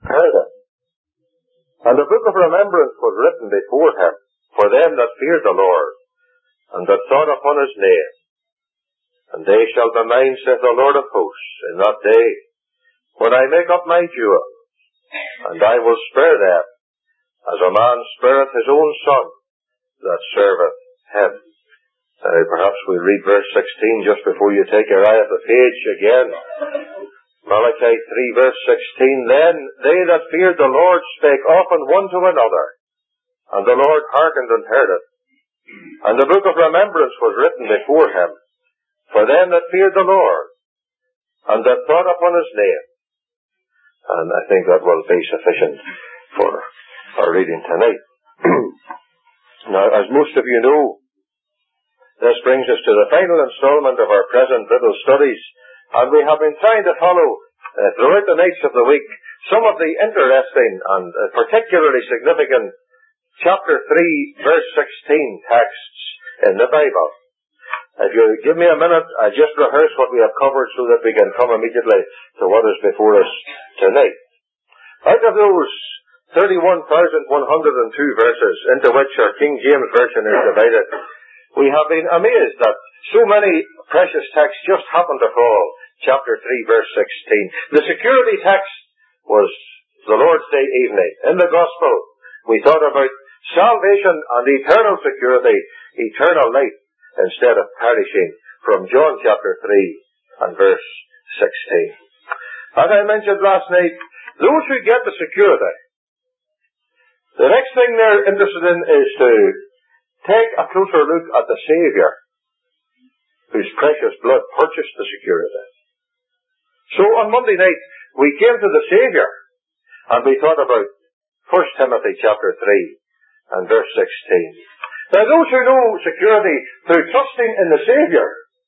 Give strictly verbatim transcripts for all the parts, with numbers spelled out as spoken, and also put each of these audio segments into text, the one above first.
heard him. And the book of remembrance was written before him, for them that feared the Lord, and that thought upon his name. And they shall be mine, saith the Lord of hosts, in that day, when I make up my jewels, and I will spare them, as a man spareth his own son, that serveth him. Now, perhaps we'll read verse sixteen just before you take your eye off the page again. Malachi three, verse sixteen, Then they that feared the Lord spake often one to another, and the Lord hearkened and heard it. And the book of remembrance was written before him, for them that feared the Lord, and that thought upon his name. And I think that will be sufficient for our reading tonight. Now, as most of you know, this brings us to the final installment of our present little studies, and we have been trying to follow uh, throughout the nights of the week some of the interesting and uh, particularly significant chapter three, verse sixteen texts in the Bible. If you give me a minute, I'll just rehearse what we have covered so that we can come immediately to what is before us tonight. Out of those thirty-one thousand one hundred two verses into which our King James Version is divided, we have been amazed that so many precious texts just happen to fall. Chapter three, verse sixteen. The security text was the Lord's Day evening. In the Gospel, we thought about salvation and eternal security, eternal life, instead of perishing, from John chapter three and verse sixteen. As I mentioned last night, those who get the security, the next thing they're interested in is to take a closer look at the Saviour, whose precious blood purchased the security. So on Monday night, we came to the Saviour, and we thought about First Timothy chapter three and verse sixteen. Now, those who know security through trusting in the Saviour,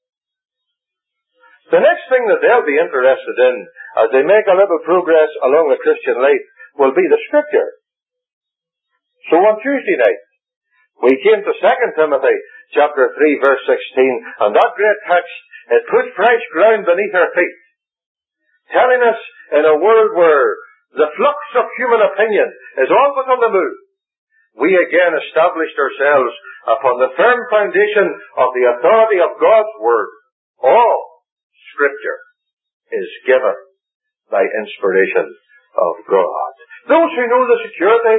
the next thing that they'll be interested in as they make a little progress along the Christian life will be the Scripture. So on Tuesday night, we came to Second Timothy chapter three, verse sixteen, and that great text, it put fresh ground beneath our feet, telling us in a world where the flux of human opinion is always on the move, we again established ourselves upon the firm foundation of the authority of God's Word. All Scripture is given by inspiration of God. Those who know the security,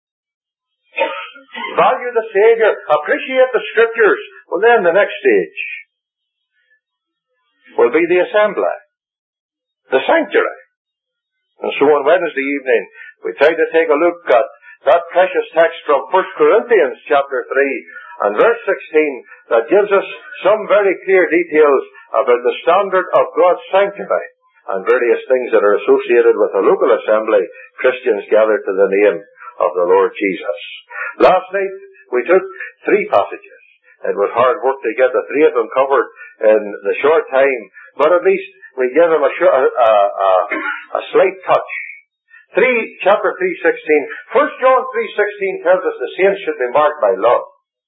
value the Saviour, appreciate the Scriptures, well then the next stage will be the assembly, the sanctuary. And so on Wednesday evening, we tried to take a look at that precious text from First Corinthians chapter three and verse sixteen that gives us some very clear details about the standard of God's sanctuary and various things that are associated with a local assembly, Christians gathered to the name of the Lord Jesus. Last night, we took three passages. It was hard work to get the three of them covered in the short time, but at least we give them a, sh- a, a, a, a slight touch. Three, chapter three sixteen. First John three sixteen tells us the saints should be marked by love.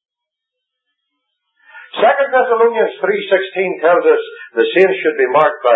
Second Thessalonians three sixteen tells us the saints should be marked by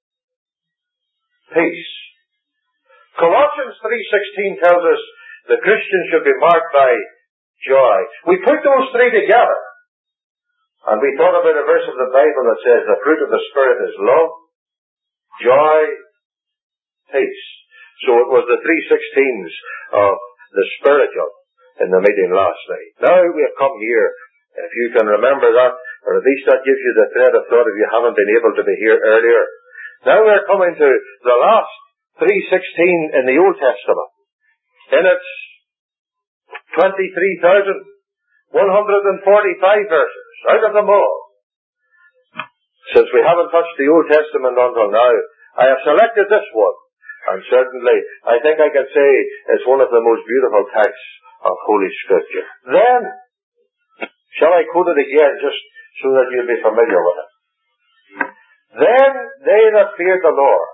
peace. Colossians three sixteen tells us the Christian should be marked by joy. We put those three together, and we thought about a verse of the Bible that says the fruit of the Spirit is love, joy, peace. So it was the three sixteens of the spiritual in the meeting last night. Now we have come here, if you can remember that, or at least that gives you the thread of thought if you haven't been able to be here earlier. Now we're coming to the last three sixteen in the Old Testament. In its twenty-three thousand one hundred forty-five verses, out of them all. Since we haven't touched the Old Testament until now, I have selected this one. And certainly, I think I can say it's one of the most beautiful texts of Holy Scripture. Then, shall I quote it again just so that you'll be familiar with it? Then they that feared the Lord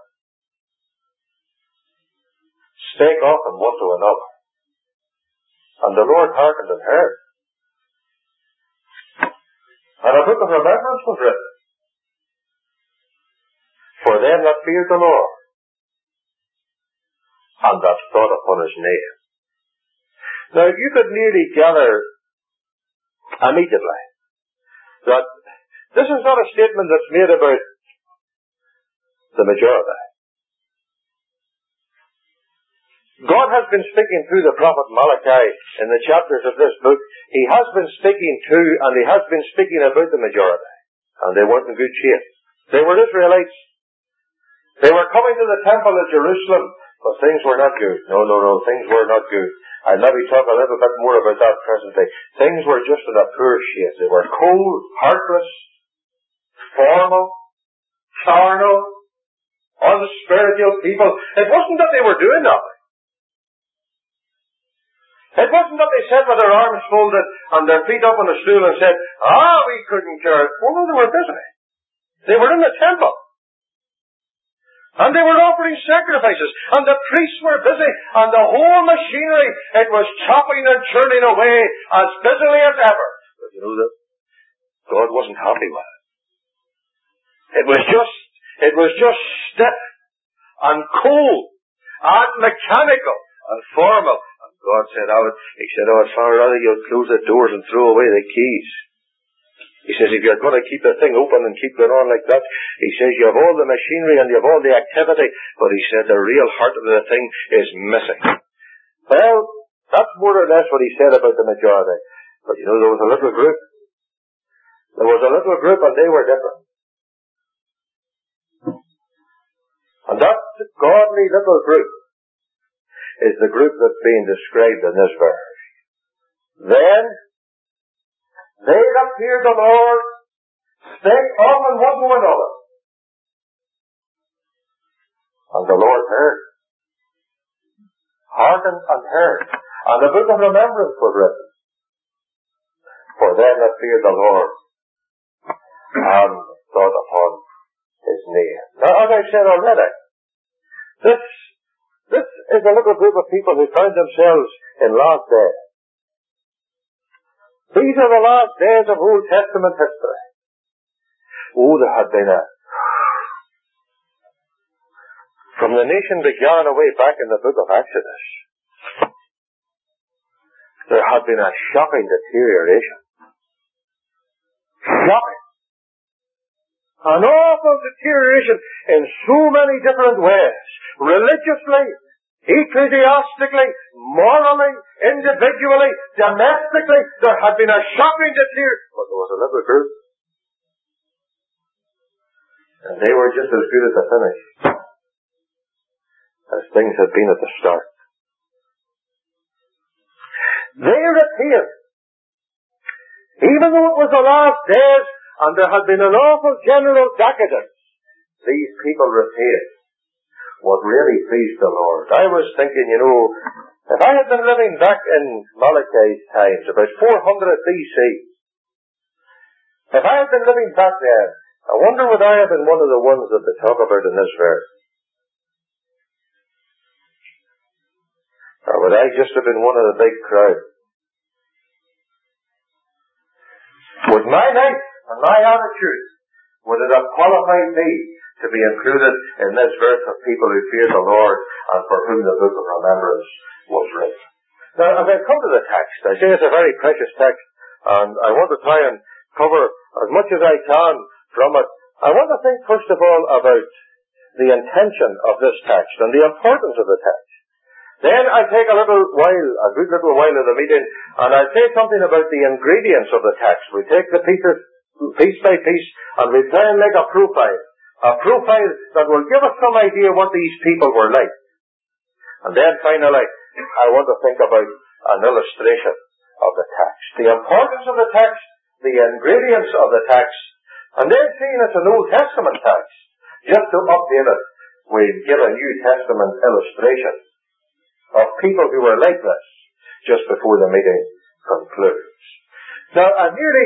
spake often one to another, and the Lord hearkened and heard. And a book of remembrance was written for them that feared the Lord, and that thought upon his name. Now, you could nearly gather immediately that this is not a statement that's made about the majority. God has been speaking through the prophet Malachi in the chapters of this book. He has been speaking to, and he has been speaking about the majority. And they weren't in good shape. They were Israelites. They were coming to the temple at Jerusalem, but things were not good. No, no, no, things were not good. I'll maybe talk a little bit more about that presently. Things were just in a poor shape. They were cold, heartless, formal, carnal, unspiritual people. It wasn't that they were doing nothing. It wasn't that they sat with their arms folded and their feet up on a stool and said, ah, we couldn't care. Well, no, they were busy. They were in the temple. And they were offering sacrifices. And the priests were busy. And the whole machinery, it was chopping and churning away as busily as ever. But you know that God wasn't happy with it. It was just, it was just stiff and cold and mechanical and formal. God said, I would, he said, I would far rather you'll close the doors and throw away the keys. He says, if you're going to keep the thing open and keep going on like that, he says, you have all the machinery and you have all the activity, but he said, the real heart of the thing is missing. Well, that's more or less what he said about the majority. But you know, there was a little group. There was a little group and they were different. And that godly little group is the group that's being described in this verse. Then, they that feared the Lord spake often one to another. And the Lord heard. Hearkened and heard. And the book of remembrance was written. For them that feared the Lord and thought upon his name. Now, as I said already, this This is a little group of people who found themselves in last days. These are the last days of Old Testament history. Oh, there had been a... From the nation began away back in the book of Exodus, there had been a shocking deterioration. Shocking. An awful deterioration in so many different ways. Religiously, ecclesiastically, morally, individually, domestically, there had been a shocking deterioration. But there was a little group. And they were just as good at the finish as things had been at the start. They retained, even though it was the last days and there had been an awful general decadence, these people retained what really pleased the Lord. I was thinking, you know, if I had been living back in Malachi's times, about four hundred B C, if I had been living back then, I wonder would I have been one of the ones that they talk about in this verse? Or would I just have been one of the big crowd? Would my life and my attitude, would it have qualified me to be included in this verse of people who fear the Lord and for whom the book of remembrance was written? Now, as I come to the text, I say it's a very precious text, and I want to try and cover as much as I can from it. I want to think first of all about the intention of this text and the importance of the text. Then I'll take a little while, a good little while of the meeting, and I'll say something about the ingredients of the text. We take the pieces piece by piece, and we try and make a profile. A profile that will give us some idea what these people were like. And then finally, I want to think about an illustration of the text. The importance of the text, the ingredients of the text, and then seeing it's an Old Testament text, just to update it, we give a New Testament illustration of people who were like this just before the meeting concludes. Now, I nearly,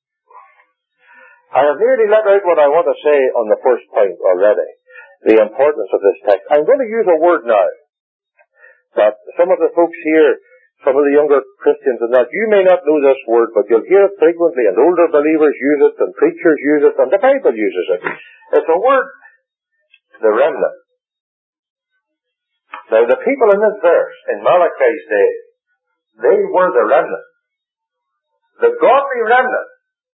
I have nearly let out what I want to say on the first point already, the importance of this text. I'm going to use a word now that some of the folks here, some of the younger Christians and that, you may not know this word, but you'll hear it frequently, and older believers use it, and preachers use it, and the Bible uses it. It's a word, the remnant. Now the people in this verse, in Malachi's day, they were the remnant. The godly remnant.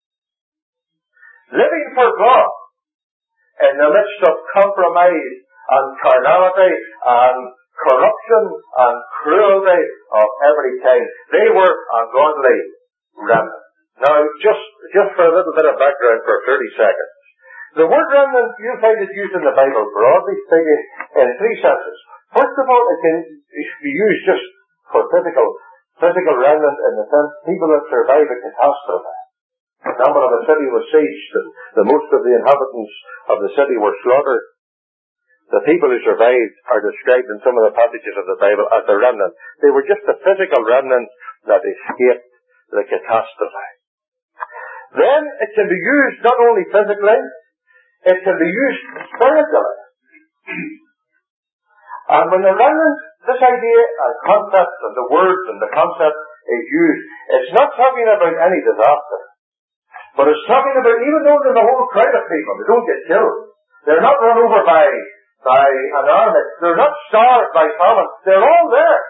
Living for God in the midst of compromise and carnality and corruption and cruelty of every kind. They were a godly remnant. Now, just, just for a little bit of background for thirty seconds. The word remnant, you find it used in the Bible, broadly speaking, in three senses. First of all, it can be used just for physical, physical remnant in the sense people that survive a catastrophe. For example, if a city was sieged and the most of the inhabitants of the city were slaughtered, the people who survived are described in some of the passages of the Bible as the remnant. They were just the physical remnant that escaped the catastrophe. Then it can be used not only physically, it can be used spiritually. And when the remnant, this idea and concept and the words and the concept is used, it's not talking about any disaster. But it's talking about even though there's a whole crowd of people, they don't get killed. They're not run over by, by an army. They're not starved by famine. They're all there.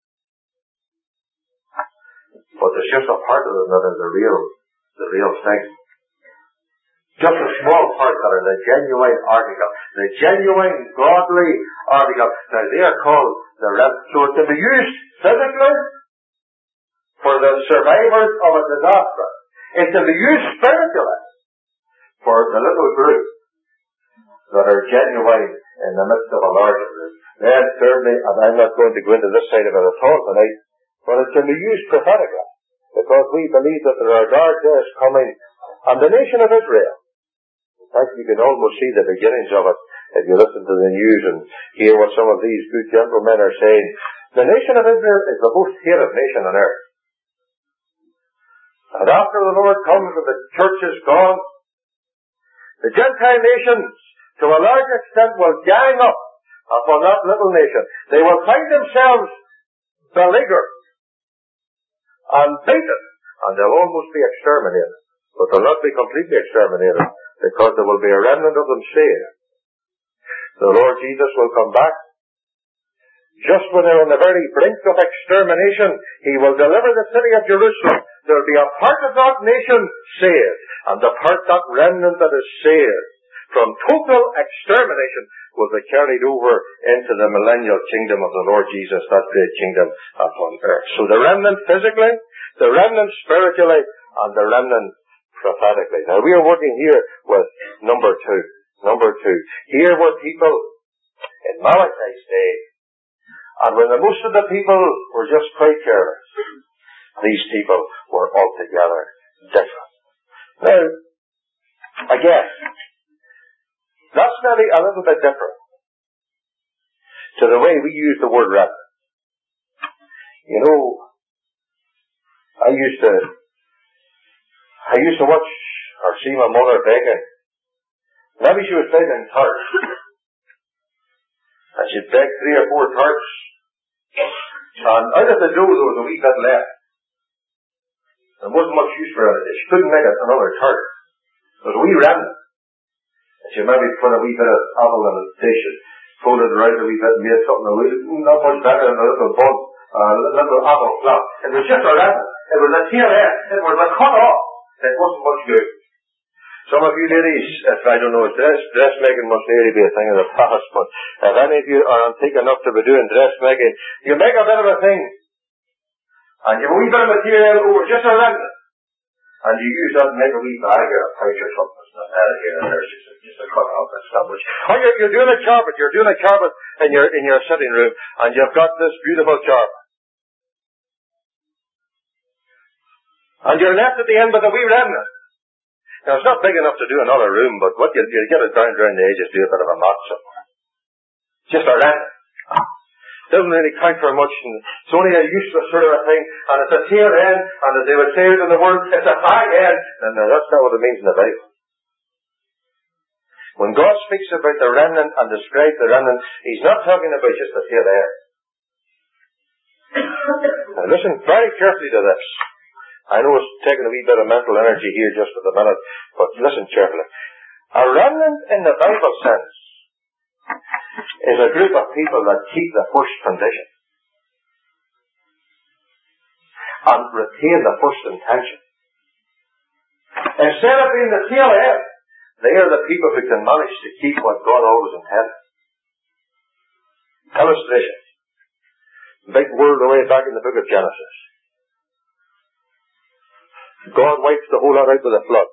But there's just a part of them that is the real, the real thing. Just a small part that are the genuine article. The genuine, godly article. Now they are called the remnant. So it can be used physically for the survivors of a disaster. It can be used spiritually for the little group that are genuine in the midst of a larger group. Then thirdly, and I'm not going to go into this side of it at all tonight, but it can be used prophetically, because we believe that there are dark days coming on the nation of Israel. In fact, you can almost see the beginnings of it if you listen to the news and hear what some of these good gentlemen are saying. The nation of Israel is the most hated nation on earth. And after the Lord comes and the church is gone, the Gentile nations, to a large extent, will gang up upon that little nation. They will find themselves beleaguered and beaten, and they'll almost be exterminated. But they'll not be completely exterminated, because there will be a remnant of them saved. The Lord Jesus will come back. Just when they're on the very brink of extermination, He will deliver the city of Jerusalem. There will be a part of that nation saved, and the part, that remnant that is saved from total extermination, will be carried over into the millennial kingdom of the Lord Jesus, that great kingdom upon earth. So the remnant physically, the remnant spiritually, and the remnant prophetically. Now we are working here with number two. Number two. Here were people in Malachi's day, and when the most of the people were just quite careless, these people were altogether different. Now, again, that's maybe a little bit different to the way we use the word remnant. You know, I used to, I used to watch or see my mother baking. Maybe she was baking tarts. And she'd bake three or four tarts. And out of the dough there was a wee bit left. There wasn't much use for it. She couldn't make it another tart. There was a wee remnant. And she maybe put a wee bit of apple in a dish and folded it around a wee bit and made something a wee, not much better than a little bun, uh, a little apple flap. It was just a remnant. It was a tail end. It was a cut off. It wasn't much good. Some of you ladies, if I don't know, dress, dressmaking must really be a thing of the past, but if any of you are antique enough to be doing dressmaking, you make a bit of a thing. And you have a wee bit of material over just a remnant. And you use that to make a wee bag or a pouch or something. It's not out here and there's just a, just a cut off and stuff. Or you're, you're doing a carpet. You're doing a carpet in your, in your sitting room, and you've got this beautiful carpet. And you're left at the end with a wee remnant. Now, it's not big enough to do another room, but what you, you get it down around the edges, do a bit of a mat somewhere. Just a remnant. Doesn't really count for much, and it's only a useless sort of a thing, and it's a tail end, and as they would say it in the word, it's a fag end, and that's not what it means in the Bible. When God speaks about the remnant and describes the remnant, He's not talking about just the tail end. Now listen very carefully to this. I know it's taking a wee bit of mental energy here just for the minute, but listen carefully. A remnant in the Bible sense is a group of people that keep the first condition and retain the first intention. Instead of being the tail end, they are the people who can manage to keep what God always intended. Illustration. Big word away back in the book of Genesis. God wipes the whole lot out with a flood.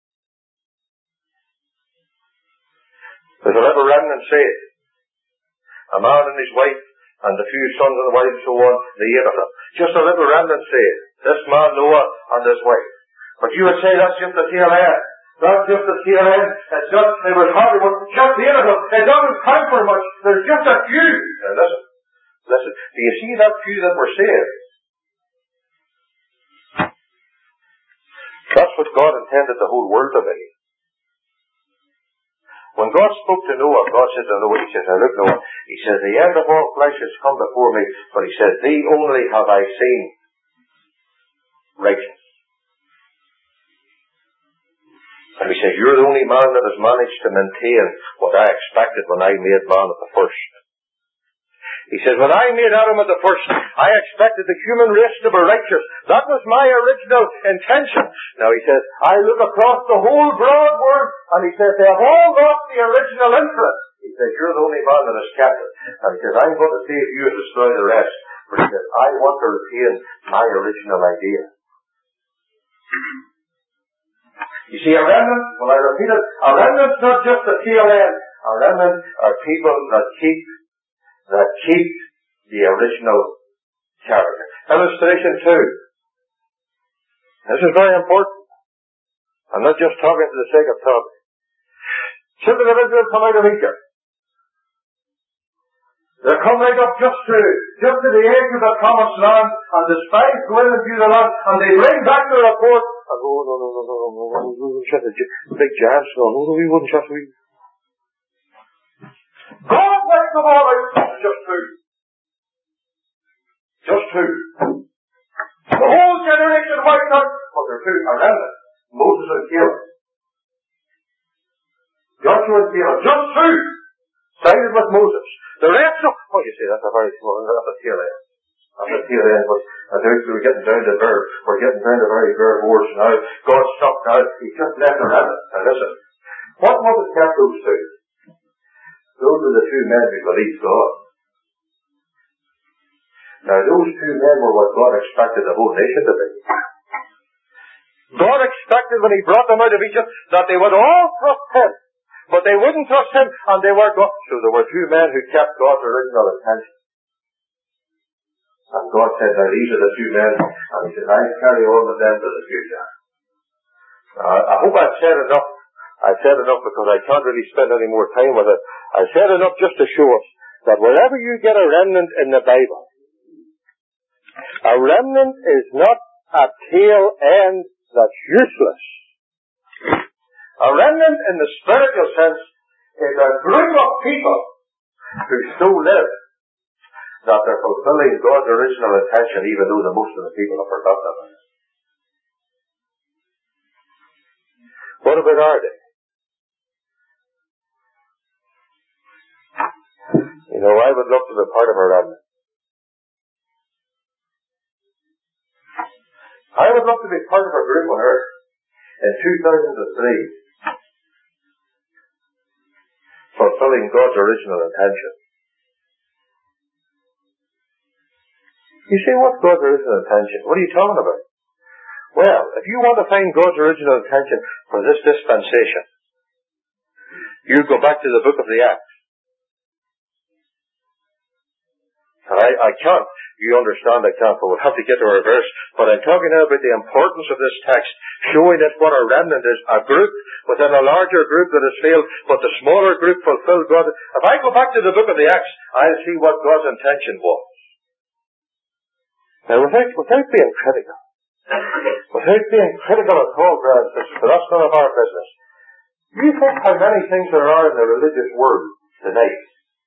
There's a little remnant saved. A man and his wife and the few sons and wives and so on, the eight of them. Just a little remnant saved. This man Noah and his wife. But you would say that's just the tail end. That's just the tail end. It's just, they were hardly, just the eight of them. It doesn't count for much. There's just a few. Now listen. Listen. Do you see that few that were saved? That's what God intended the whole world to be. When God spoke to Noah, God said to Noah, he says, now look Noah, he says, the end of all flesh has come before me, but he says, thee only have I seen righteous. And he says, you're the only man that has managed to maintain what I expected when I made man at the first. He says, when I made Adam at the first, I expected the human race to be righteous. That was my original intention. Now he says, I look across the whole broad world, and he says, they have all got the original interest. He says, you're the only man that has kept it. And he says, I'm going to save you and destroy the rest. But he says, I want to retain my original idea. You see, a remnant, well I repeat it, a remnant's not just the tail end. A remnant are people that keep that keep the original character. Illustration two. This is very important. I'm not just talking for the sake of talking. Children of Israel come out of Egypt. They're come right up just to, just to the edge of the promised land, and the spies go in and view the land, and they bring back the report, and go, oh, no, no, no, no, no, no, no, we wouldn't shut the big giants, no, no, no, we wouldn't shut the God wiped them all out. Just two. Just two. The whole generation wiped out. But there are two. A remnant. Moses and Caleb. Joshua and Caleb. Just two. Sided with Moses. The rest of, oh, you see, that's a very small, that's a tail end. That's a tail end. But as we're getting down to bare, we're getting down to very bare words now. God stopped now. He just left a remnant. Now listen. What Moses kept those two? Those are the two men who believed God. Now those two men were what God expected the whole nation to be. God expected when He brought them out of Egypt that they would all trust Him. But they wouldn't trust Him, and they were God. So there were two men who kept God's original intention. And God said, now these are the two men, and He said, I'll carry on with them to the future. Now, I hope I've said enough. I've said enough because I can't really spend any more time with it. I've said enough just to show us that wherever you get a remnant in the Bible, a remnant is not a tail end that's useless. A remnant in the spiritual sense is a group of people who so live that they're fulfilling God's original intention even though the most of the people have forgotten about it. What about our day? You know, I would love to be part of a remnant. I would love to be part of a group on earth in two thousand three fulfilling God's original intention. You say, what's God's original intention? What are you talking about? Well, if you want to find God's original intention for this dispensation, you go back to the book of the Acts. And I, I can't, you understand I can't, but we'll have to get to our verse. But I'm talking now about the importance of this text, showing that what a remnant is, a group within a larger group that has failed, but the smaller group fulfilled God. If I go back to the book of the Acts, I'll see what God's intention was. Now, without, without being critical, without being critical at all, brothers and sisters, but that's none of our business. You think how many things there are in the religious world tonight?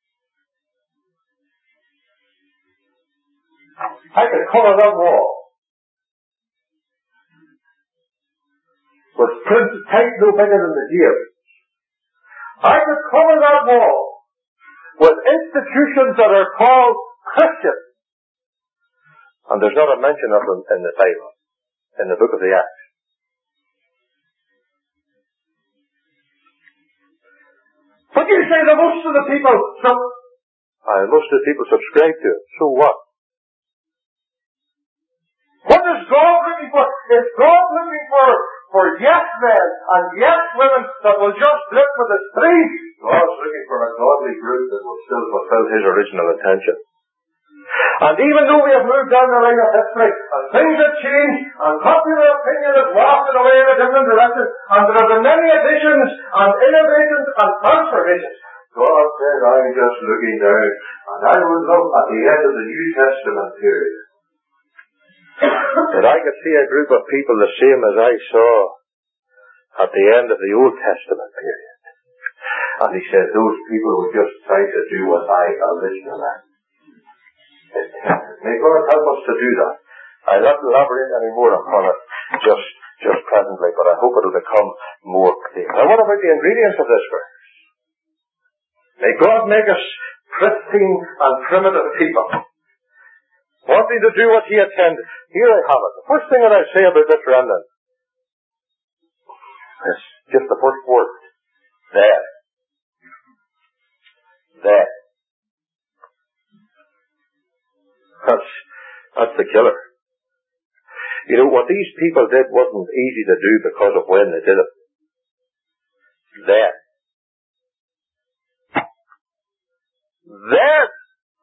I could cover that wall with printed type no bigger than the gear. I could cover that wall with institutions that are called Christian. And there's not a mention of them in the Bible, in the book of the Acts. But you say that most of the people, so, uh, most of the people subscribe to it. So what? What is God looking for? Is God looking for, for yes men and yes women that will just live for the street? God's looking for a godly group that will still fulfill His original intention. And even though we have moved down the line of history, and things have changed, and popular opinion has wafted away in a different direction, and there have been many additions, and innovations, and transformations, God said, I'm just looking down, and I would look at the end of the New Testament period, that I could see a group of people the same as I saw at the end of the Old Testament period. And He said, those people would just try to do what I originally intended. May God help us to do that. I'll not elaborate any more upon it just, just presently, but I hope it will become more clear. Now, what about the ingredients of this verse? May God make us pristine and primitive people, wanting to do what He intended. Here I have it. The first thing that I say about this remnant is just the first word. There. There. That's, that's the killer. You know, what these people did wasn't easy to do because of when they did it. There. There.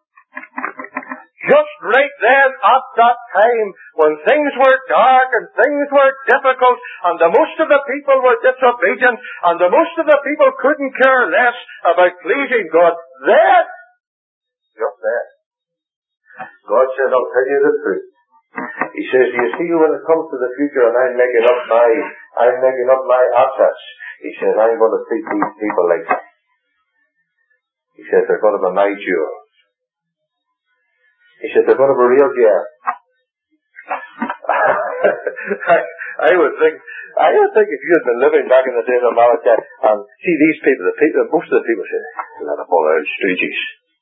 Just right then at that time when things were dark and things were difficult and the most of the people were disobedient and the most of the people couldn't care less about pleasing God. There. Just there. God says, I'll tell you the truth. He says, do you see when it comes to the future and I'm making up my, I'm making up my assets. He says, I'm going to treat these people like that. He says, they're going to be my jewels. He says, they're going to be real gems. I, I would think, I would think if you had been living back in the days of Malachi and see these people, the people, most of the people say, let them all out stooges.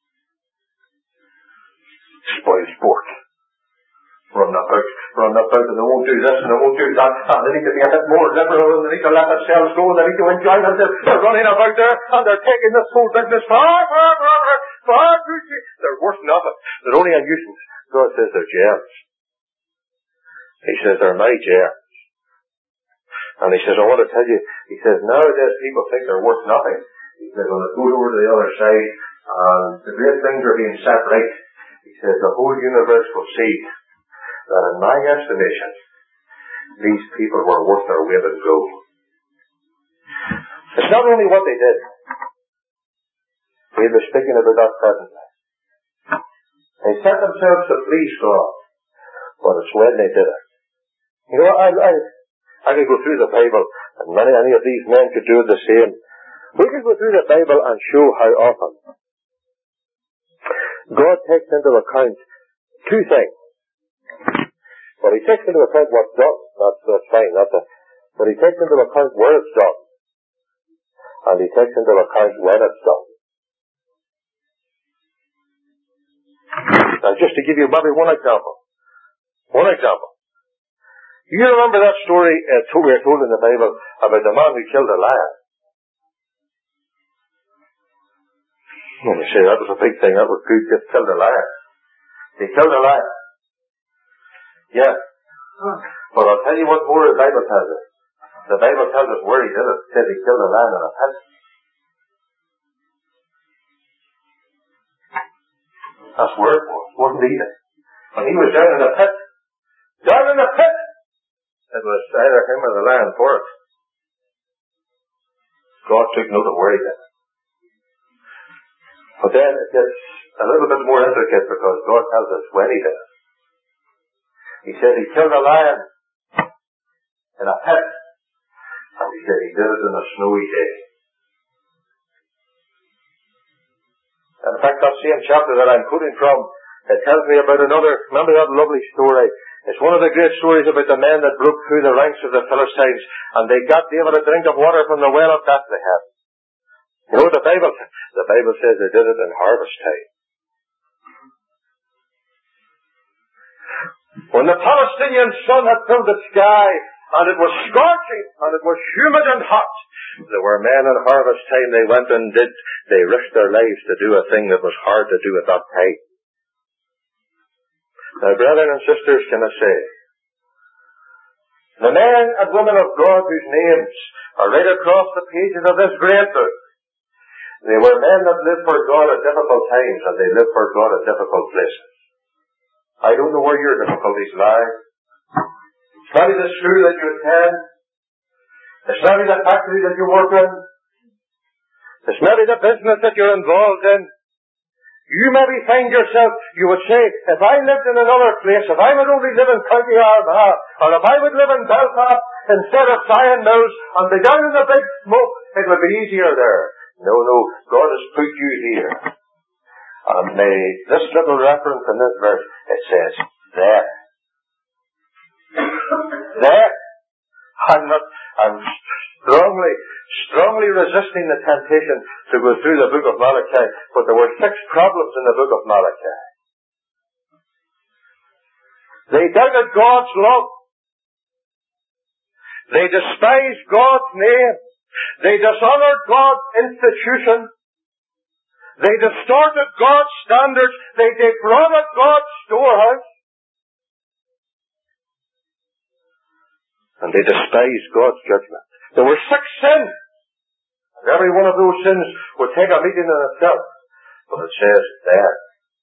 Spoil sport. Run about, run about, and they won't do this and they won't do that, and they need to be a bit more liberal, and they need to let themselves go, and they need to enjoy themselves. They're running about there, and they're taking this whole business far, far, far, far, far too cheap. They're worth nothing. They're only a nuisance. God says they're gems. He says they're my gems. And He says, I want to tell you, He says, nowadays people think they're worth nothing. He says, when it goes over to the other side, and the great things are being set right, He says, the whole universe will see that in my estimation, these people were worth their weight in gold. It's not only what they did. We were speaking about that presently. They set themselves to please God, but it's when they did it. You know, I, I, I could go through the Bible, and many, any of these men could do the same. We could go through the Bible and show how often God takes into account two things. But He takes into account what's done. That's, that's fine. That's a, but He takes into account where it's done. And He takes into account when it's done. Now, just to give you maybe one example. One example. You remember that story uh, we're told in the Bible about the man who killed a lion? Let me say, that was a big thing. That was good. Just killed a lion. He killed a lion. Yeah. But I'll tell you what more the Bible tells us. The Bible tells us where he did it. It says he killed a lion in a pit. That's where it was. It wasn't easy. When he was down in the pit, down in the pit, it was either him or the lion for it. God took note of where he did it. But then it gets a little bit more intricate because God tells us when he did it. He said he killed a lion in a pit. And he said he did it in a snowy day. In fact, that same chapter that I'm quoting from, it tells me about another, remember that lovely story? It's one of the great stories about the men that broke through the ranks of the Philistines and they got David a drink of water from the well of Bethlehem. You know, the Bible, The Bible says they did it in harvest time. When the Palestinian sun had filled the sky, and it was scorching, and it was humid and hot, there were men in harvest time, they went and did, they risked their lives to do a thing that was hard to do at that time. Now, brethren and sisters, can I say, the men and women of God whose names are right across the pages of this great book, they were men that lived for God at difficult times, and they lived for God at difficult places. I don't know where your difficulties lie. It's not in the school that you attend. It's not in the factory that you work in. It's not in the business that you're involved in. You maybe find yourself, you would say, if I lived in another place, if I would only live in County Armagh, or if I would live in Belfast instead of Sion Mills, and be down in the big smoke, it would be easier there. No, no, God has put you here. And may this little reference in this verse, it says, there. There. I'm not, I'm strongly, strongly resisting the temptation to go through the book of Malachi, but there were six problems in the book of Malachi. They doubted God's love. They despised God's name. They dishonored God's institution. They distorted God's standards. They defrauded God's storehouse. And they despised God's judgment. There were six sins. And every one of those sins would take a meeting in itself. But it says there.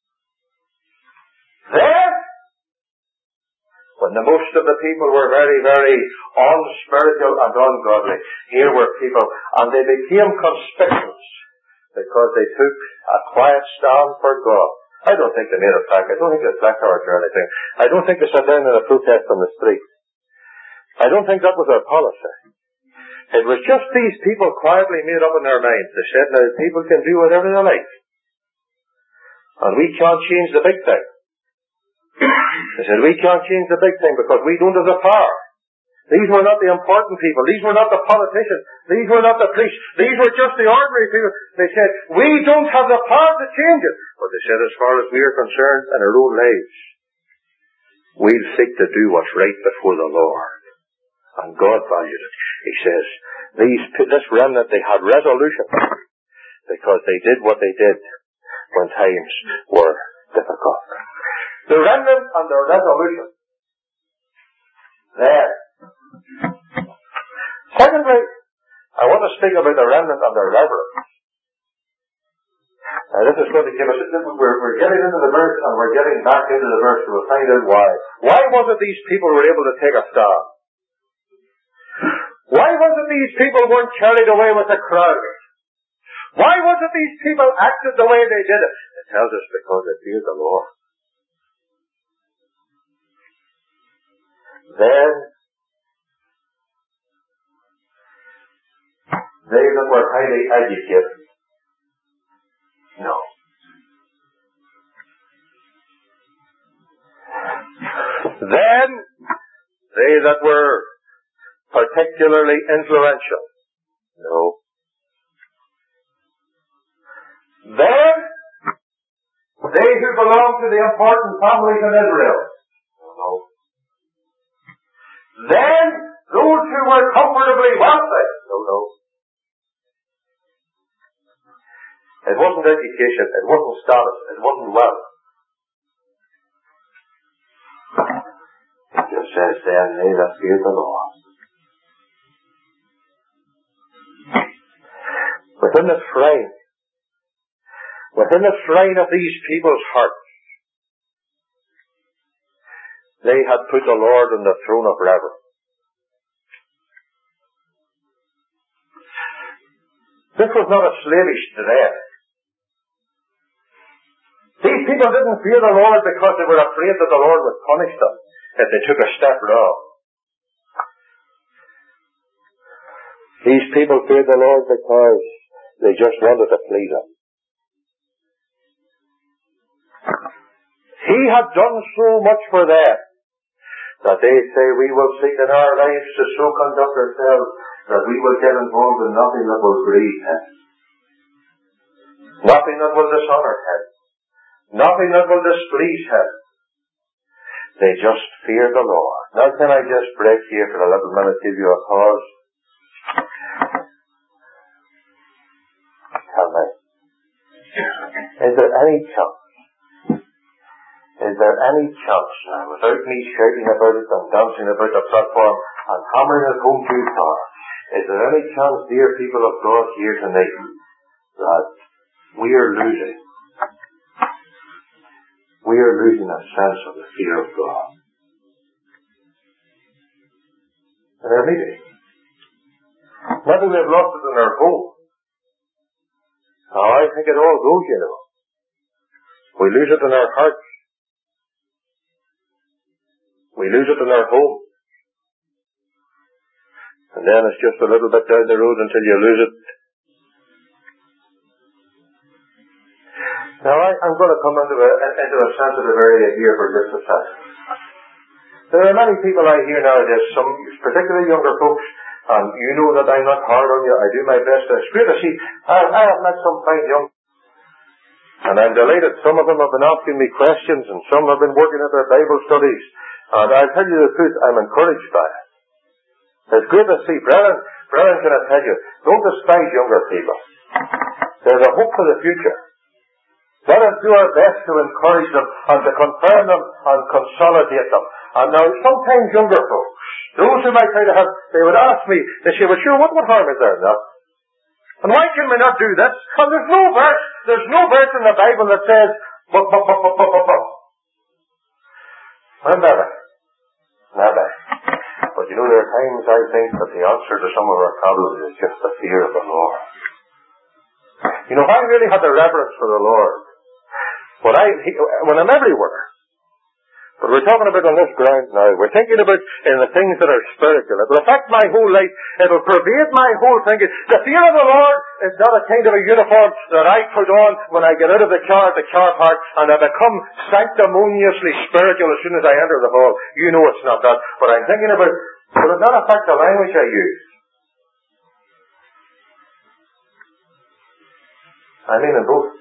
There. When the most of the people were very, very unspiritual and ungodly, here were people, and they became conspicuous because they took a quiet stand for God. I don't think they made a plaque. I don't think they placards or anything. I don't think they sat down in a protest on the street. I don't think that was their policy. It was just these people quietly made up in their minds. They said, now people can do whatever they like. And we can't change the big thing. They said, we can't change the big thing because we don't have the power. These were not the important people. These were not the politicians. These were not the priests. These were just the ordinary people. They said, we don't have the power to change it. But they said, as far as we are concerned in our own lives, we'll seek to do what's right before the Lord. And God valued it. He says, these, this remnant, they had resolution because they did what they did when times were difficult. The remnant and their resolution. There. Secondly, I want to speak about the remnant and their reverence. Now this is going to give us, we're, we're getting into the verse and we're getting back into the verse, so we'll find out why. Why was it these people were able to take a stand? Why was it these people weren't carried away with the crowd? Why was it these people acted the way they did it? It tells us because they feared the Lord. Then, they that were highly educated. No. Then, they that were particularly influential. No. Then, they who belong to the important families in Israel. No. Then, those who were comfortably wealthy. No, no. It wasn't education, it wasn't status, it wasn't wealth. It just says, then they that fear the Lord. Within the frame, within the frame of these people's hearts, they had put the Lord on the throne of reverence. This was not a slavish dread. These people didn't fear the Lord because they were afraid that the Lord would punish them if they took a step wrong. These people feared the Lord because they just wanted to please Him. He had done so much for them that they say we will seek in our lives to so conduct ourselves that we will get involved in nothing that will grieve Him. Nothing that will dishonor Him. Nothing that will displease Him. They just fear the Lord. Now can I just break here for a little minute, give you a pause? Tell me, is there any chance, is there any chance now, without me shouting about it and dancing about the platform and hammering it home too far, is there any chance, dear people of God here tonight, that we are losing, we are losing a sense of the fear of God in our meeting? Maybe we have lost it in our home. Oh, I think it all goes, you know. We lose it in our hearts. We lose it in our home. And then it's just a little bit down the road until you lose it. Now, I, I'm going to come into a, into a sensitive area here for just a second. There are many people I hear nowadays, some particularly younger folks, and you know that I'm not hard on you. I do my best. It's great to see. I, I have met some fine young, and I'm delighted. Some of them have been asking me questions, and some have been working at their Bible studies. And I'll tell you the truth, I'm encouraged by it. It's good to see. Brethren, brethren, can I tell you, don't despise younger people. There's a hope for the future. Let us do our best to encourage them and to confirm them and consolidate them. And now, sometimes younger folks, those who might try to have, they would ask me, they say, well, sure, what, what harm is there in that? And why can we not do this? And there's no verse, there's no verse in the Bible that says, but, but, but, but, but, but, but. Well, never. Never. But you know, there are times I think that the answer to some of our problems is just the fear of the Lord. You know, if I really had the reverence for the Lord, when, I, when I'm everywhere, but we're talking about on this ground now, we're thinking about in the things that are spiritual. It will affect my whole life. It will pervade my whole thinking. The fear of the Lord is not a kind of a uniform that I put on when I get out of the car at the car park and I become sanctimoniously spiritual as soon as I enter the hall. You know it's not that. But I'm thinking about, will it not affect the language I use? I mean in both.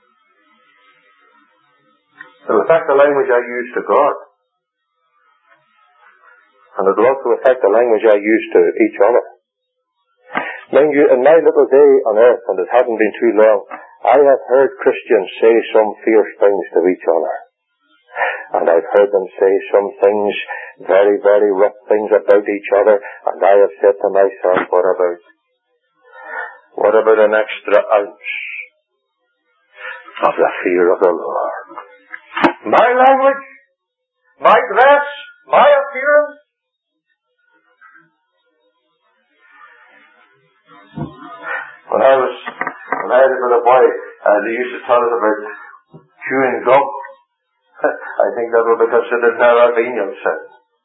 It will affect the language I use to God. And it will also affect the language I use to each other. Mind you, in my little day on earth, and it hasn't been too long, I have heard Christians say some fierce things to each other. And I've heard them say some things, very, very rough things about each other, and I have said to myself, what about, what about an extra ounce of the fear of the Lord? My language, my dress, my appearance. When I was, when I was a little boy, uh, they used to tell us about chewing gum. I think that would be considered now a venial sin.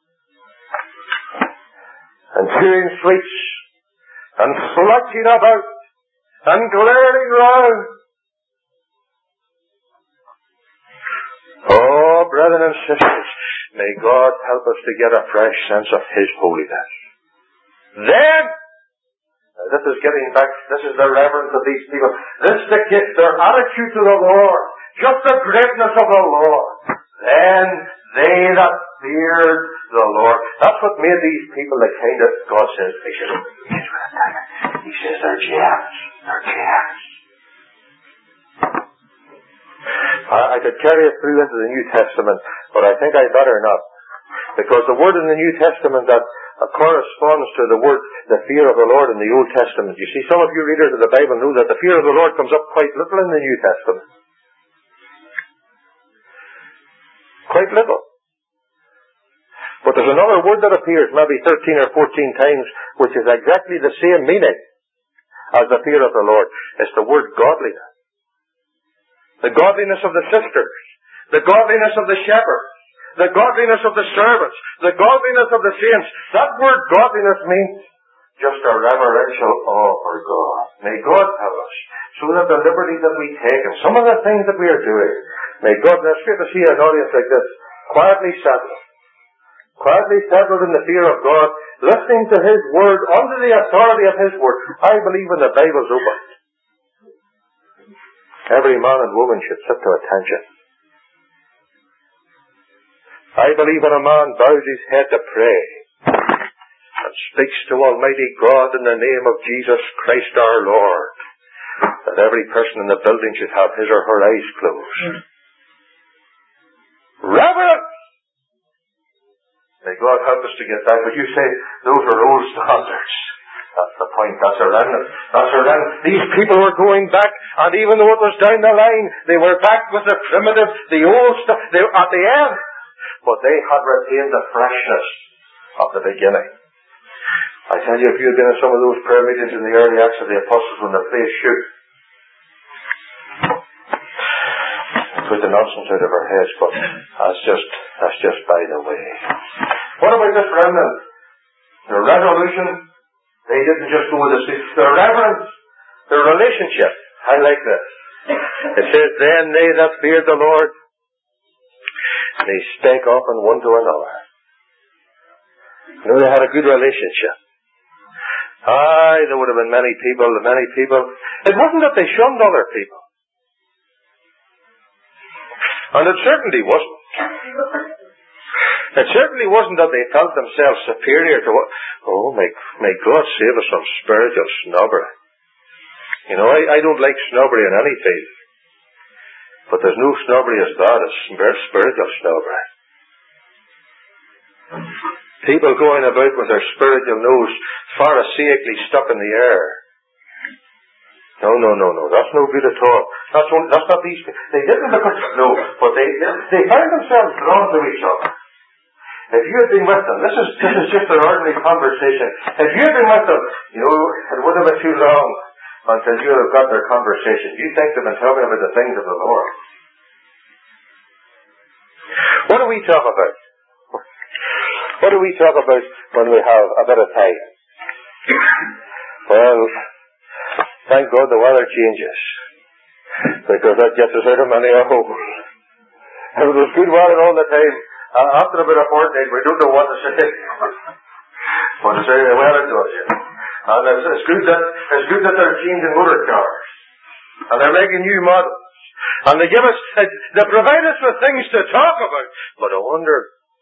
And chewing sweets, and slouching about, and glaring round. Oh, brethren and sisters, may God help us to get a fresh sense of His holiness. Then, this is getting back, this is the reverence of these people. This is the, their attitude to the Lord, just the greatness of the Lord. Then they that feared the Lord. That's what made these people the kind of, God says, He says, He says they're gems, they're gems. I, I could carry it through into the New Testament, but I think I better not. Because the word in the New Testament that uh, corresponds to the word, the fear of the Lord in the Old Testament. You see, some of you readers of the Bible know that the fear of the Lord comes up quite little in the New Testament. Quite little. But there's another word that appears maybe thirteen or fourteen times, which is exactly the same meaning as the fear of the Lord. It's the word godliness. The godliness of the sisters, the godliness of the shepherds, the godliness of the servants, the godliness of the saints. That word godliness means just a reverential awe for God. May God help us, so that the liberties that we take and some of the things that we are doing, may God, it's good to see an audience like this, quietly settled, quietly settled in the fear of God, listening to His word, under the authority of His word. I believe when the Bible's open, Every man and woman should sit to attention. I believe when a man bows his head to pray and speaks to Almighty God in the name of Jesus Christ our Lord, that every person in the building should have his or her eyes closed. Reverence! May God help us to get that. But you say, those are old standards. That's the point. That's a remnant. That's a remnant. These people were going back, and even though it was down the line, they were back with the primitive, the old stuff. They were at the end. But they had retained the freshness of the beginning. I tell you, if you had been in some of those prayer meetings in the early Acts of the Apostles when the place shook, put the nonsense out of our heads, but that's just, that's just by the way. What about this remnant? The resolution, they didn't just go with the sea. The reverence, the relationship. I like this. It says, then they that feared the Lord, they spake often one to another. You know, they had a good relationship. Aye, there would have been many people, many people. It wasn't that they shunned other people. And it certainly wasn't. It certainly wasn't that they felt themselves superior to what, oh, may, may God save us from spiritual snobbery. You know, I, I don't like snobbery in any field. But there's no snobbery as bad as spiritual snobbery. People going about with their spiritual nose pharisaically stuck in the air. No, no, no, no. That's no good at all. That's, one, that's not these people. They didn't look at no, but they, they found themselves drawn to each other. If you had been with them, this is, this is just an ordinary conversation. If you had been with them, you know, it wouldn't have been too long until you have got their conversation. You think they've been talking about the things of the Lord. What do we talk about? What do we talk about when we have a bit of time? Well, thank God the weather changes, because that gets us out of many a hole. If it was good weather all the time, uh, after about a fortnight, we don't know what to say. But it's the weather does, you know. And it's, it's good that it's good that they're changing motor cars, and they're making new models, and they give us, they provide us with things to talk about. But I wonder,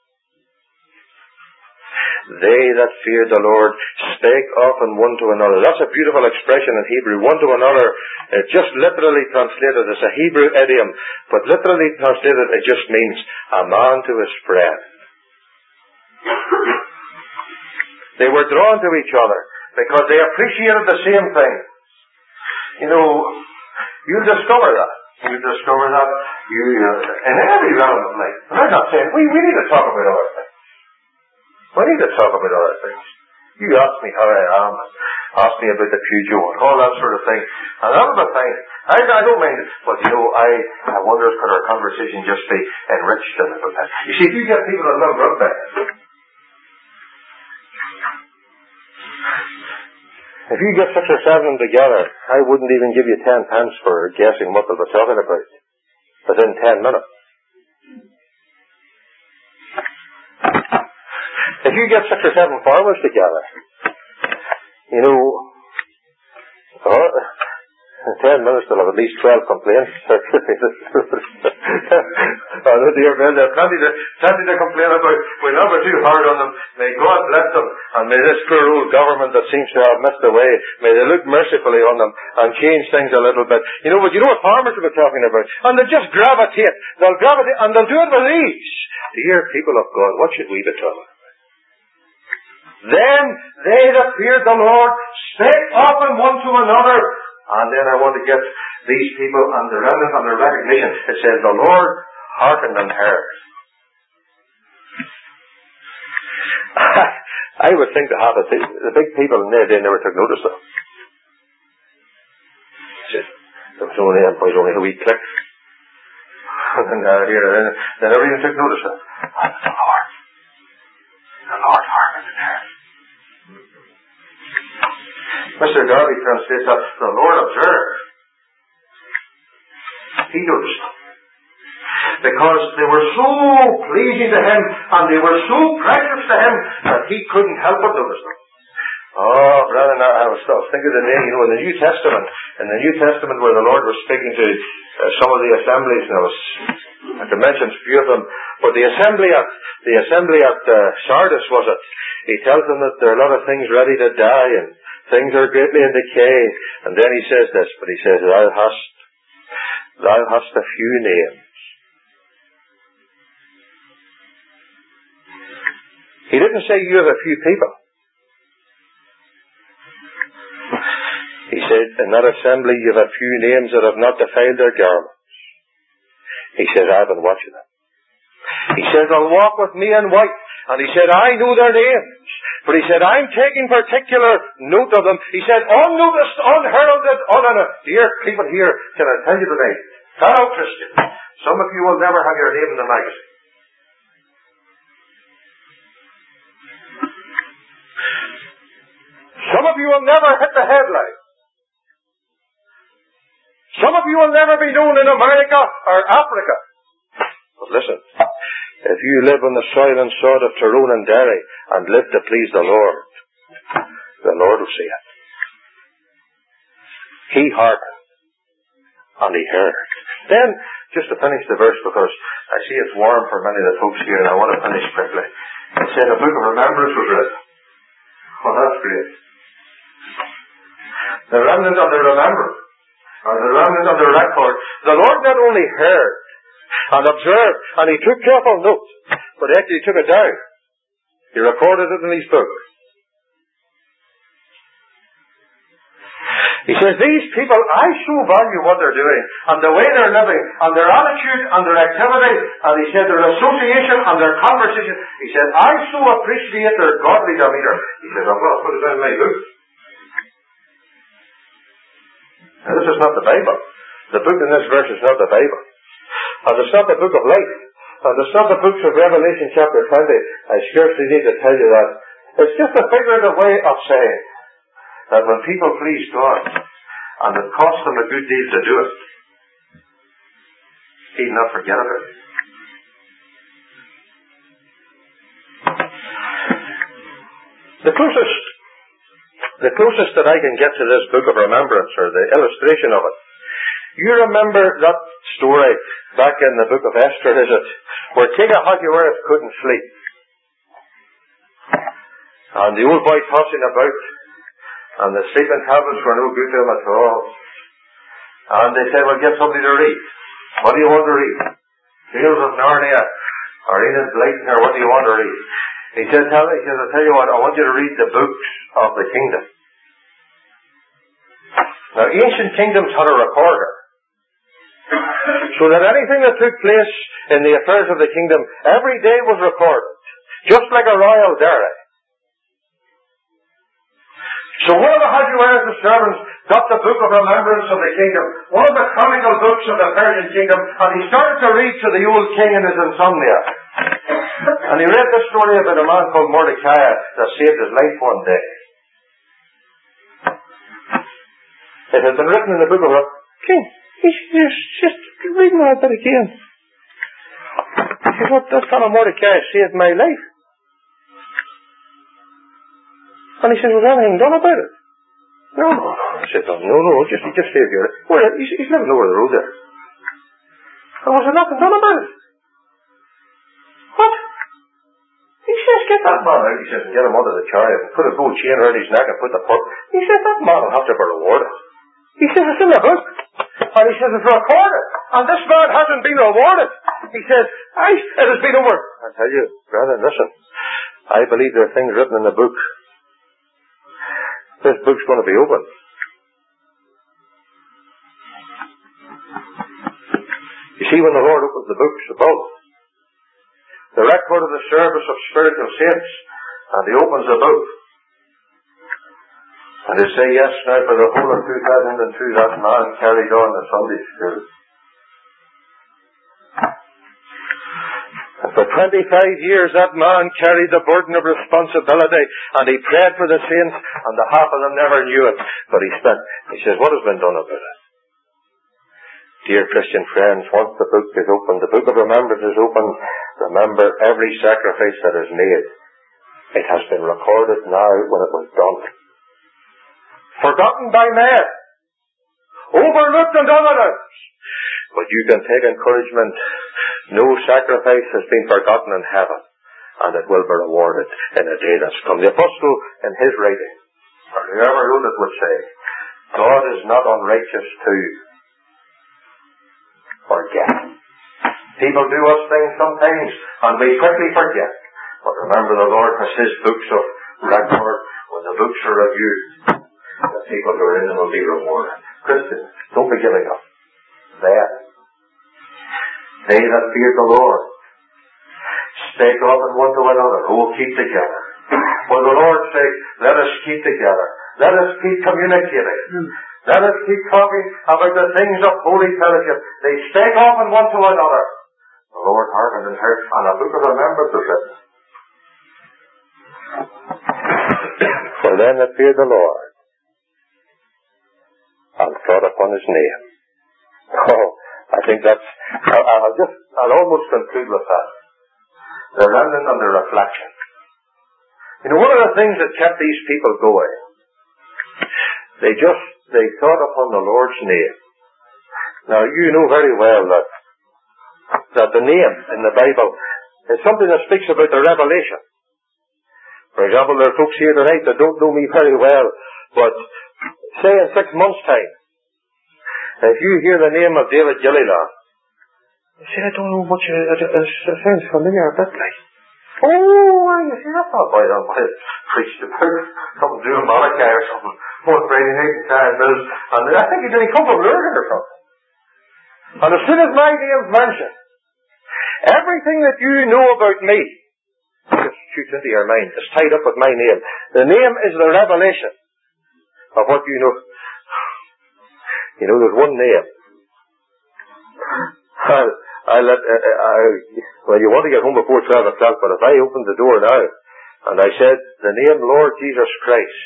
they that feared the Lord spake often one to another. That's a beautiful expression in Hebrew. One to another, it just literally translated, it's a Hebrew idiom, but literally translated, it just means a man to his friend. They were drawn to each other because they appreciated the same thing. You know, you'll discover that. You'll discover that you, uh, in every realm of life. And I'm not saying, we, we need to talk about other things. We need to talk about other things. You ask me how I am, and ask me about the future, and all that sort of thing. And all of the things, I, I don't mind it. But, you know, I, I wonder could our conversation just be enriched a little bit. You see, if you get people that love rugby, if you get six or seven of them together, I wouldn't even give you ten pence for guessing what they'll be talking about within ten minutes. If you get six or seven farmers together, you know, oh, in ten minutes they'll have at least twelve complaints. Oh, no, dear man, there's plenty to, plenty to complain about. We'll not be too hard on them. May God bless them, and may this poor old government that seems to have missed the way, may they look mercifully on them and change things a little bit. You know, but you know what farmers will be talking about? And they'll just gravitate. They'll gravitate, and they'll do it with ease. Dear people of God, what should we be talking about? Then they that feared the Lord spake often one to another. And then I want to get these people and the remnant and their recognition. It says, the Lord hearkened and heard. I would think the half of the, the big people in there, they never took notice of. There was only, there was only a wee click. And uh, here, then, they never even took notice of. And the Lord. The Lord hearkened and heard. Mister Darby translates that the Lord observed. He noticed them. Because they were so pleasing to him and they were so precious to him that he couldn't help but notice them. Oh, brethren, I was, I was thinking today, you know, in the New Testament, in the New Testament where the Lord was speaking to uh, some of the assemblies, and I was, I could mention a few of them, but the assembly at, the assembly at uh, Sardis, was it? He tells them that there are a lot of things ready to die, and things are greatly in decay, and then he says this, but he says, thou hast, thou hast a few names. He didn't say you have a few people. He said, in that assembly you have a few names that have not defiled their garments. He said, I've been watching them. He said, they'll walk with me in white. And he said, I know their names. But he said, I'm taking particular note of them. He said, unnoticed, unheralded, unannounced. Dear people here, can I tell you tonight, fellow Christian, some of you will never have your name in the magazine. Some of you will never hit the headline. Some of you will never be known in America or Africa. But listen, if you live on the soil and sod of Tyrone and Derry and live to please the Lord, the Lord will see it. He hearkened and he heard. Then, just to finish the verse, because I see it's warm for many of the folks here and I want to finish quickly. It said a book of remembrance was written. Well, that's great. The remnant of the remembrance, or the remnant of the record, the Lord not only heard and observed, and he took careful note, but actually took it down. He recorded it in his book. He says, these people, I so value what they're doing, and the way they're living, and their attitude, and their activity, and he said their association, and their conversation. He said, I so appreciate their godly demeanor. He says, I'm going to put it in my book. Now, this is not the Bible. The book in this verse is not the Bible. And it's not the book of life. And it's not the books of Revelation chapter twenty. I scarcely need to tell you that. It's just a figurative way of saying that when people please God, and it costs them a good deal to do it, he'll not forget about it. The closest The closest that I can get to this book of remembrance, or the illustration of it, you remember that story back in the book of Esther, is it, where King Ahasuerus couldn't sleep. And the old boy tossing about, and the sleeping tablets were no good to him at all. And they said, well, get somebody to read. What do you want to read? Tales of Narnia, or Enid Blyton, or what do you want to read? He said, tell, he says, I'll tell you what, I want you to read the books of the kingdom. Now, ancient kingdoms had a recorder, so that anything that took place in the affairs of the kingdom every day was recorded, just like a royal diary. So one of the Ahasuerus' servants got the book of remembrance of the kingdom, one of the chronicle books of the Persian kingdom, and he started to read to the old king in his insomnia. And he read the story about a man called Mordecai that saved his life one day. It had been written in the book of King. He's just, just reading that bit again. He said, what, that fellow Mordecai saved my life. And he says, was anything done about it? No, no, no. I said, no, no, just, he just saved your life. Well, he's, he's living over the road there. And was there nothing done about it? What? He says, get that man out. He says, and get him under the chariot and put a gold chain around his neck and put the purse. He says, that man will have to be rewarded. He says, it's in the book. And he says, it's recorded. And this man hasn't been rewarded. He says, I, it has been over. I tell you, brethren, listen. I believe there are things written in the book. This book's going to be open. You see, when the Lord opens the books above, the record of the service of spiritual saints, and he opens the book, and they say, yes, now for the whole of two thousand two, that man carried on the Sunday school. And for twenty-five years that man carried the burden of responsibility, and he prayed for the saints, and the half of them never knew it. But he spent, he says, what has been done about it? Dear Christian friends, once the book is opened, the book of remembrance is opened, remember every sacrifice that is made. It has been recorded now when it was done. forgotten by men, overlooked and others. But you can take encouragement. No sacrifice has been forgotten in heaven, and it will be rewarded in a day that's come. The apostle in his writing, or whoever wrote it, would say, God is not unrighteous to forget. People do us things sometimes, and we quickly forget. But remember, the Lord has his books of record. When the books are reviewed, the people who are in them will be rewarded. Christians, don't be giving up. Then, they that fear the Lord stake off in one to another, who will keep together. For the Lord's sake, let us keep together. Let us keep communicating. Let us keep talking about the things of holy fellowship. They stake off in one to another. The Lord hearkened and heard, and a book of remembrance was written. For them that feared the Lord and thought upon his name. Oh, I think that's, I'll, I'll just, I'll almost conclude with that. The remnant and the reflection. You know, one of the things that kept these people going, they just, they thought upon the Lord's name. Now, you know very well that, that the name in the Bible is something that speaks about the revelation. For example, there are folks here tonight that don't know me very well, but say in six months' time, if you hear the name of David Gilliland, you say, I don't know much, it, it, it sounds familiar a bit like. Oh, why, you see, that's not why I might have preached about something to do with Malachi or something. One Friday night in Karen Mills, and I think he didn't come from Lurgan or something. And as soon as my name's mentioned, everything that you know about me just shoots into your mind. It's tied up with my name. The name is the revelation of what you know. You know, there's one name. I'll, I let, uh, I, well, you want to get home before twelve o'clock, but if I opened the door now, and I said, the name Lord Jesus Christ,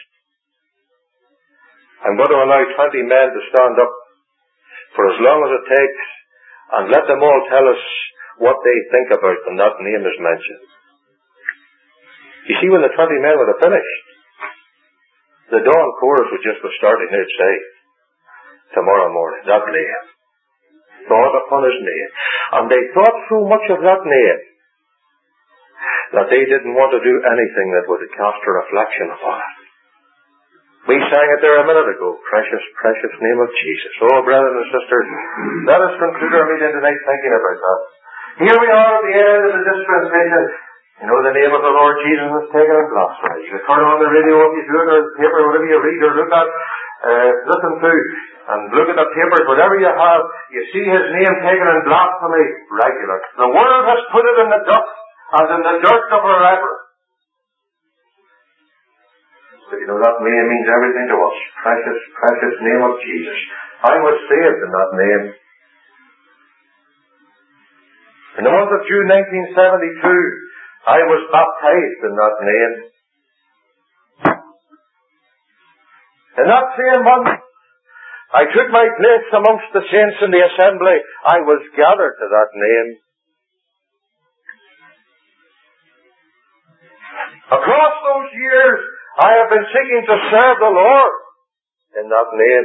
I'm going to allow twenty men to stand up for as long as it takes, and let them all tell us what they think about when that name is mentioned. You see, when the twenty men would have finished, the dawn chorus would just be starting outside tomorrow morning. That name. Thought upon his name. And they thought so much of that name that they didn't want to do anything that would cast a reflection upon it. We sang it there a minute ago. Precious, precious name of Jesus. Oh, brothers and sisters, let us conclude our meeting tonight thinking about that. Here we are at the end of the dispensation. You know, the name of the Lord Jesus is taken in blasphemy. You turn on the radio if you do it, or the paper, whatever you read or look at, uh, listen to, and look at the papers, whatever you have, you see his name taken in blasphemy regular. The world has put it in the dust, as in the dirt of forever. But you know, that name means everything to us. Precious, precious name of Jesus. I was saved in that name. In the month of June nineteen seventy-two, I was baptized in that name. In that same month, I took my place amongst the saints in the assembly. I was gathered to that name. Across those years, I have been seeking to serve the Lord in that name.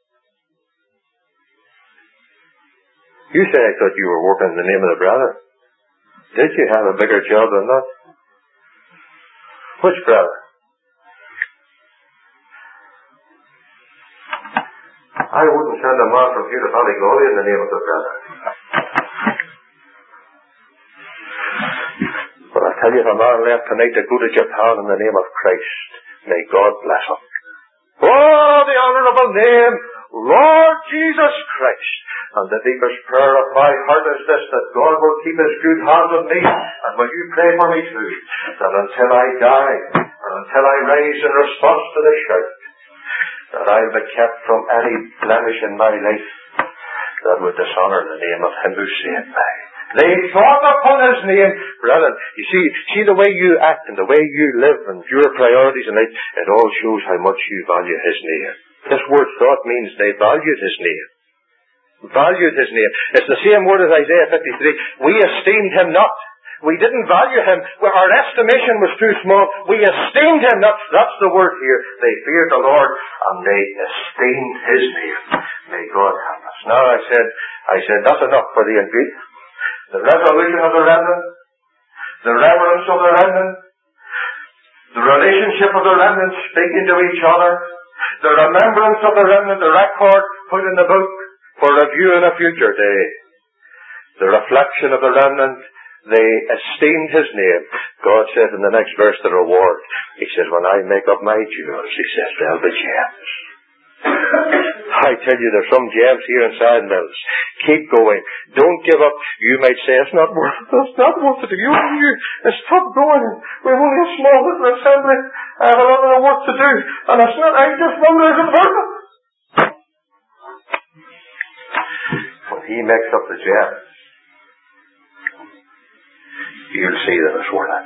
You say, I thought you were working in the name of the brother. Did you have a bigger job than that? Which brother? I wouldn't send a man from here to Ballygawley in the name of the brother. But I tell you, if a man left tonight to go to Japan in the name of Christ, may God bless him. Oh, the honourable name, Lord Jesus Christ. And the deepest prayer of my heart is this, that God will keep his good hand on me, and will you pray for me too, that until I die, or until I rise in response to the shout, that I'll be kept from any blemish in my life that would dishonour the name of him who saved me. They thought upon his name. Brethren, you see, see the way you act and the way you live and your priorities in life, it all shows how much you value his name. This word thought means they valued his name. Valued his name. It's the same word as Isaiah fifty-three. We esteemed him not We didn't value him. Our estimation was too small. We esteemed him. That's, that's the word here. They feared the Lord and they esteemed his name. May God help us. Now I said, I said, that's enough for the indeed. The resolution of the remnant, the reverence of the remnant, the relationship of the remnant speaking to each other, the remembrance of the remnant, the record put in the book for review in a future day. The reflection of the remnant, they esteemed his name. God says in the next verse the reward. He says, when I make up my jewels, he says, they'll be gems. I tell you, there's some gems here in Sandmills. Keep going. Don't give up. You might say, it's not worth it. It's not worth it. You, you, stop going. We're only a small little assembly. I have a lot of work to do. And it's not, I just wonder, is it worth it? When he makes up the gems, you'll see that it's worth it.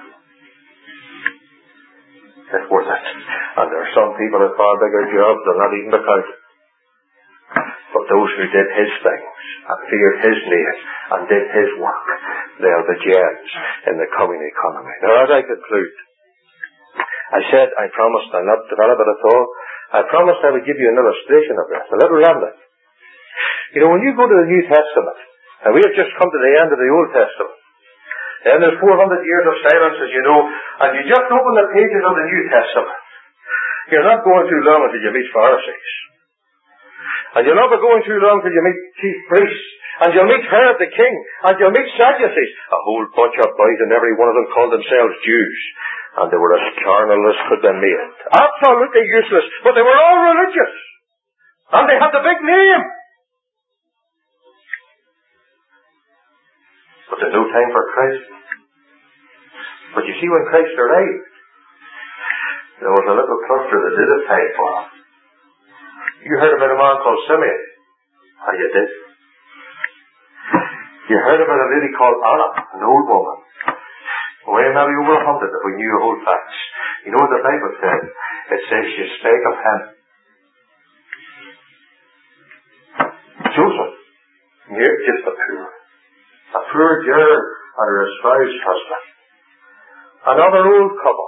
It's worth it. And there are some people with far bigger jobs than not even the count. But those who did his things and feared his name and did his work, they'll be gems in the coming economy. Now, as I conclude, I said I promised I'll not develop it at all. I promised I would give you an illustration of this, a little remnant. You know, when you go to the New Testament, and we have just come to the end of the Old Testament, and there's four hundred years of silence, as you know, and you just open the pages of the New Testament. You're not going too long until you meet Pharisees. And you'll not be going too long until you meet chief priests. And you'll meet Herod the king. And you'll meet Sadducees. A whole bunch of boys, and every one of them called themselves Jews. And they were as carnal as could be made. Absolutely useless. But they were all religious. And they had the big name. But there's no time for Christ. But you see, when Christ arrived, there was a little cluster that did have time for him. You heard about a man called Simeon. How you did. You heard about a lady called Anna, an old woman. Well, maybe over a hundred if we knew the whole facts. You know what the Bible says? It says she spake of him. Joseph, near just a poor. A poor girl and her espoused husband. Another old couple.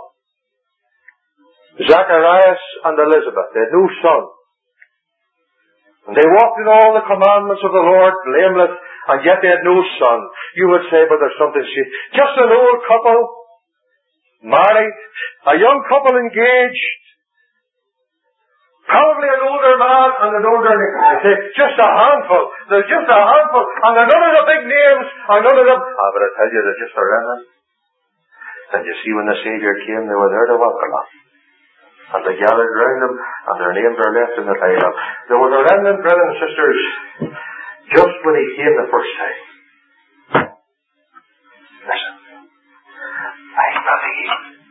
Zacharias and Elizabeth. They had no son. And they walked in all the commandments of the Lord, blameless, and yet they had no son. You would say, but there's something she... Just an old couple, married, a young couple engaged, probably an older man and an older... I say, just a handful. There's just a handful. And none of the big names, and none of them... Ah, but I tell you, they're just a remnant. And you see, when the Saviour came, they were there to welcome him. And they gathered round him, and their names are left in the Bible. There was a remnant, brothers and sisters, just when he came the first time. Listen, I believe,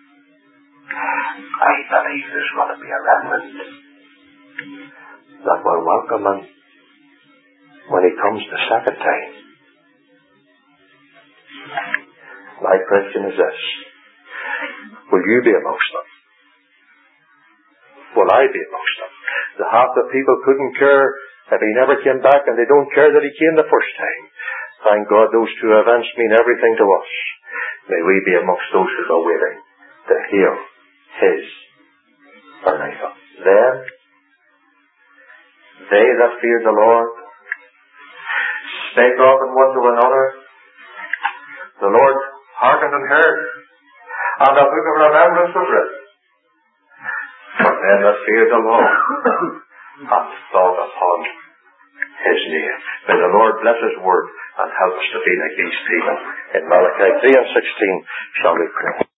I believe there's going to be a remnant that will welcome him when he comes the second time. My question is this: will you be amongst them? Will I be amongst them? The half the people couldn't care if he never came back, and they don't care that he came the first time. Thank God those two events mean everything to us. May we be amongst those who are waiting to hear his arrival. Then, they that feared the Lord spake often one to another. The Lord hearkened and heard, and a book of remembrance was written. But them that feared the Lord hath thought upon his name. May the Lord bless his word and help us to be like these people. In Malachi three and sixteen shall we pray.